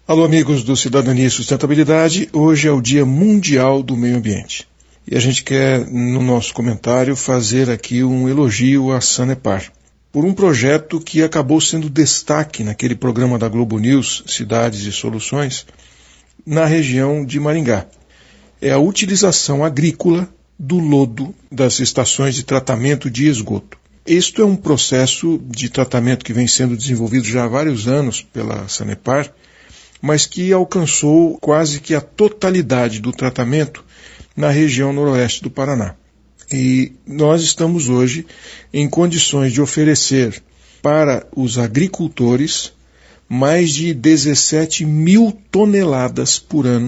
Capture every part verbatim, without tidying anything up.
Alô, amigos do Cidadania e Sustentabilidade. Hoje é o Dia Mundial do Meio Ambiente. E a gente quer, no nosso comentário, fazer aqui um elogio à Sanepar por um projeto que acabou sendo destaque naquele programa da Globo News, Cidades e Soluções, na região de Maringá. É a utilização agrícola do lodo das estações de tratamento de esgoto. Este é um processo de tratamento que vem sendo desenvolvido já há vários anos pela Sanepar, mas que alcançou quase que a totalidade do tratamento na região noroeste do Paraná. E nós estamos hoje em condições de oferecer para os agricultores mais de dezessete mil toneladas por ano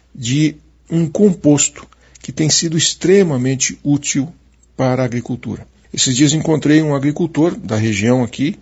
de um composto que tem sido extremamente útil para a agricultura. Esses dias encontrei um agricultor da região aqui,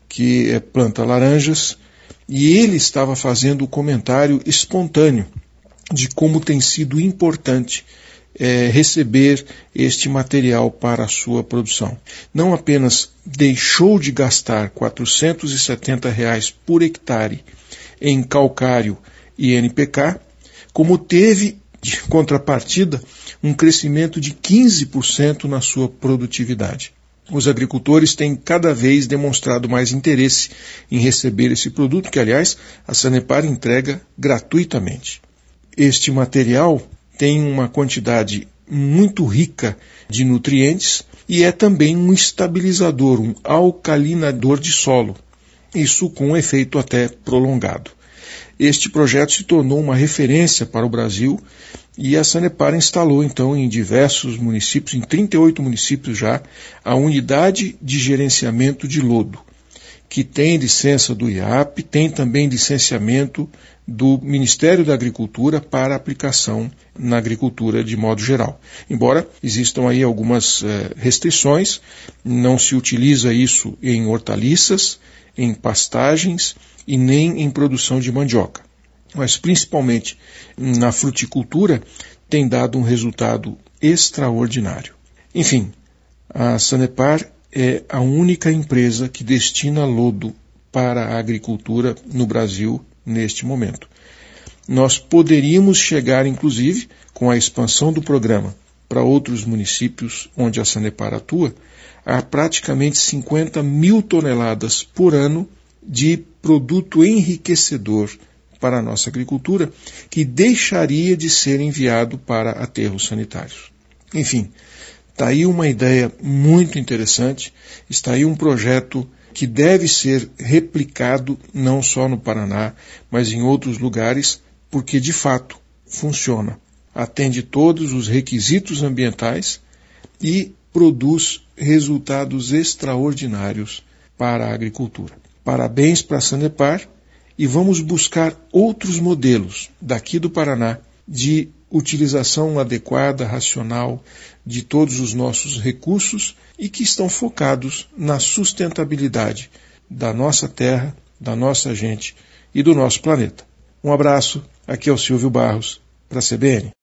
que planta laranjas, e ele estava fazendo o comentário espontâneo de como tem sido importante é, receber este material para a sua produção. Não apenas deixou de gastar quatrocentos e setenta reais por hectare em calcário e N P K, como teve, de contrapartida, um crescimento de quinze por cento na sua produtividade. Os agricultores têm cada vez demonstrado mais interesse em receber esse produto, que, aliás, a Sanepar entrega gratuitamente. Este material tem uma quantidade muito rica de nutrientes e é também um estabilizador, um alcalinador de solo, isso com um efeito até prolongado. Este projeto se tornou uma referência para o Brasil e a Sanepar instalou, então, em diversos municípios, em trinta e oito municípios já, a unidade de gerenciamento de lodo, que tem licença do I A P, tem também licenciamento do Ministério da Agricultura para aplicação na agricultura de modo geral. Embora existam aí algumas eh, restrições, não se utiliza isso em hortaliças, em pastagens e nem em produção de mandioca. Mas principalmente na fruticultura tem dado um resultado extraordinário. Enfim, a Sanepar é a única empresa que destina lodo para a agricultura no Brasil neste momento. Nós poderíamos chegar, inclusive, com a expansão do programa para outros municípios onde a Sanepar atua, a praticamente cinquenta mil toneladas por ano de produto enriquecedor para a nossa agricultura, que deixaria de ser enviado para aterros sanitários. Enfim, está aí uma ideia muito interessante, está aí um projeto que deve ser replicado não só no Paraná, mas em outros lugares, porque de fato funciona, atende todos os requisitos ambientais e produz resultados extraordinários para a agricultura. Parabéns para a Sanepar e vamos buscar outros modelos daqui do Paraná de utilização adequada, racional de todos os nossos recursos e que estão focados na sustentabilidade da nossa terra, da nossa gente e do nosso planeta. Um abraço, aqui é o Silvio Barros, para a C B N.